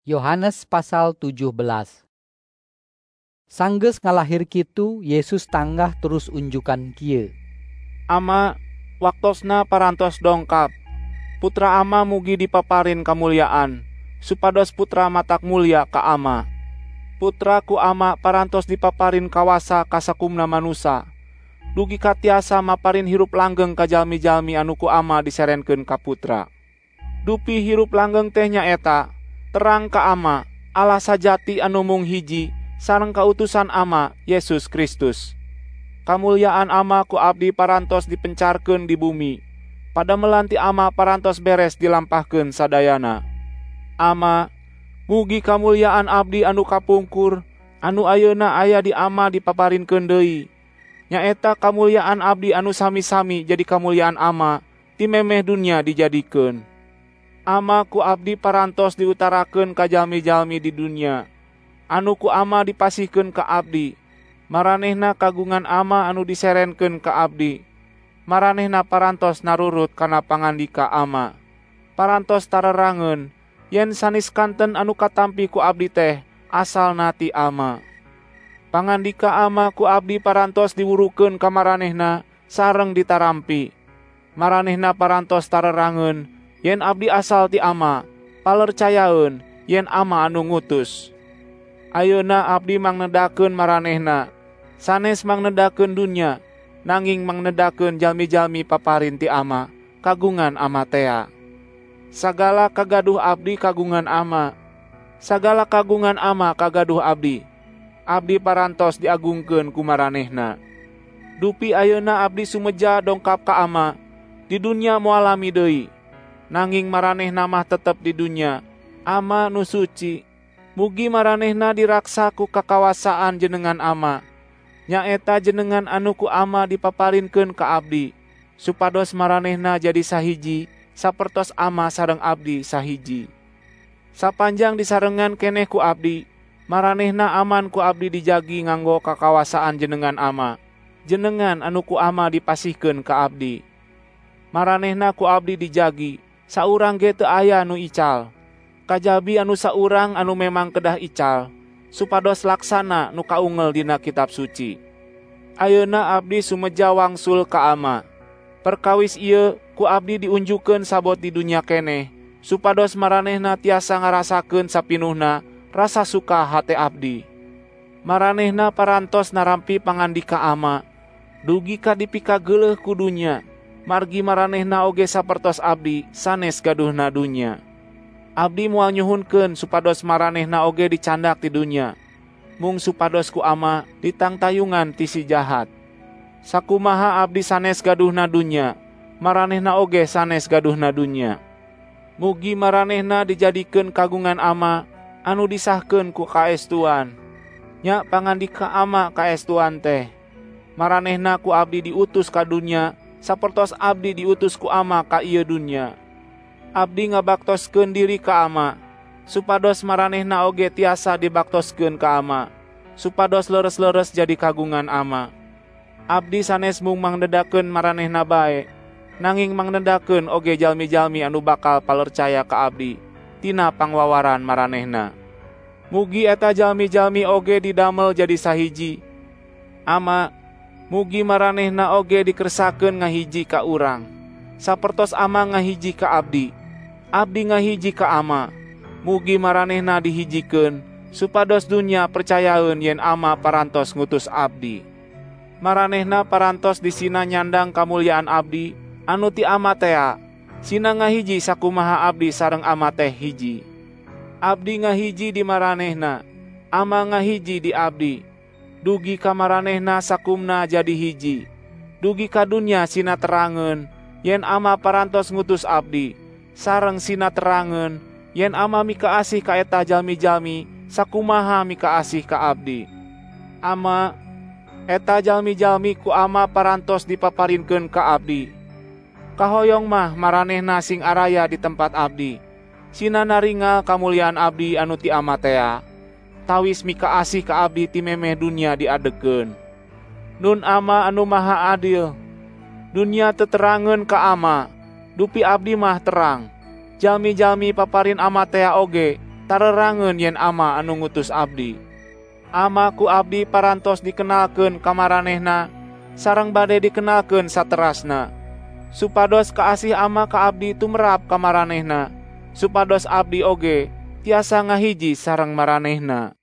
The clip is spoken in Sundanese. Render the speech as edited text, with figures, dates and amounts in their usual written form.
Yohanes pasal 17. Sanggeus ngalahir kitu, Yesus tanggah terus unjukan kieu. Ama, waktosna parantos dongkap. Putra Ama mugi dipaparin kamuliaan, supados putra matak mulia ka Ama. Putra ku Ama parantos dipaparin kawasa kasakumna manusa. Dugi katiasa maparin hirup langgeng ka jalmi-jalmi anu ku Ama diserenkeun ka putra. Dupi hirup langgeng teh nyaeta terang ka Ama, Allah sajati anu mung hiji, sareng kautusan Ama, Yesus Kristus. Kamuliaan Ama ku abdi parantos dipencarkeun di bumi, pada melanti Ama parantos beres dilampahkeun sadayana. Ama, mugi kamuliaan abdi anu kapungkur, anu ayeuna aya di Ama dipaparinkeun deui. Nyaeta kamuliaan abdi anu sami-sami jadi kamuliaan Ama, ti memeh dunia dijadikeun. Ama ku abdi parantos diutarakeun ka jalmi-jalmi di dunia, anu ku Ama dipasihkeun ka abdi. Maranehna kagungan Ama anu diserenkeun ka abdi. Maranehna parantos narurut kana pangandika Ama. Parantos tararangeun, yen sanis kanten anu katampi ku abdi teh asalna ti Ama. Pangandika Ama ku abdi parantos diwurukeun ka maranehna sareng ditarampi. Maranehna parantos tararangeun, yen abdi asal ti Ama, palercayaeun yen Ama anu ngutus. Ayeuna abdi mangnedakeun maranehna, sanes mangnedakeun dunya, nanging mangnedakeun jalmi-jalmi paparin ti Ama, kagungan Ama tea. Sagala kagaduh abdi kagungan Ama, sagala kagungan Ama kagaduh abdi. Abdi parantos diagungkeun ku maranehna. Dupi ayeuna abdi sumeja dongkap ka Ama, di dunya moal lami deui. Nanging maranehna mah tetep di dunya, Ama nu suci. Mugi maranehna diraksa ku kakawasaan jenengan Ama. Nyaeta jenengan anu ku Ama dipaparinkeun ka abdi, supados maranehna jadi sahiji, sapertos Ama sareng abdi sahiji. Sapanjang disarengan keneh ku abdi, maranehna aman ku abdi dijagi nganggo kakawasaan jenengan Ama. Jenengan anu ku Ama dipasihkeun ka abdi. Maranehna ku abdi dijagi, saurang ge teu aya nu ical. Kajabi anu saurang anu memang kedah ical, supados laksana nu kaungel dina kitab suci. Ayeuna abdi sumeja wangsul ka Ama. Perkawis ieu ku abdi diunjukeun sabot di dunya keneh, supados maranehna tiasa ngarasakeun sapinuhna rasa suka hate abdi. Maranehna parantos narampi pangandika Ama, dugi ka dipikageuleuh ku dunya, margi maranehna oge sapertos abdi sanes gaduhna dunya. Abdi moal nyuhunkeun supados maranehna oge dicandak ti dunya, mung supados ku Ama ditangtayungan ti si jahat. Sakumaha abdi sanes gaduhna dunya, maranehna oge sanes gaduhna dunya. Mugi maranehna dijadikeun kagungan Ama anu disahkeun ku kaestuan. Nya pangandika Ama kaestuan teh, maranehna ku abdi diutus ka dunya, sapertos abdi diutus ku Ama ka ieu dunya. Abdi ngabaktoskeun diri ka Ama, supados maranehna oge tiasa dibaktoskeun ka Ama, supados leres-leres jadi kagungan Ama. Abdi sanes mung mangnedakeun maranehna bae, nanging mangnedakeun oge jalmi-jalmi anu bakal palercaya ka abdi tina pangwawaran maranehna. Mugi eta jalmi-jalmi oge didamel jadi sahiji. Ama, mugi maranehna oge dikersakeun ngahiji ka urang, sapertos Ama ngahiji ka abdi. Abdi ngahiji ka Ama, mugi maranehna dihijikeun, supados dunya percayaeun yen Ama parantos ngutus abdi. Maranehna parantos disina nyandang kamuliaan abdi, anu ti Ama tea, sina ngahiji sakumaha abdi sareng Ama teh hiji. Abdi ngahiji di maranehna, Ama ngahiji di abdi. Dugi ka maranehna sakumna jadi hiji. Dugi ka dunya sina terangeun, yen Ama parantos ngutus abdi, sareng sina terangeun yen Ama mika asih ka eta jalmi-jalmi sakumaha mika asih ka abdi. Ama, eta jalmi-jalmi ku Ama parantos dipaparinkeun ka abdi. Kahoyong mah maranehna sing araya di tempat abdi, sina naringal kamuliaan abdi anu ti Ama tea, tawis mika asih ka abdi ti memeh dunya diadegeun. Nun Ama anu maha adil, dunya teu terangeun ka Ama, dupi abdi mah terang. Jalmi-jalmi paparin Ama tea oge, tarerangeun yen Ama anu ngutus abdi. Ama ku abdi parantos dikenalkeun ka maranehna sareng bade dikenalkeun saterasna, supados kaasih Ama ka abdi tumrap ka maranehna, supados abdi oge tiasa ngahiji sareng maranehna.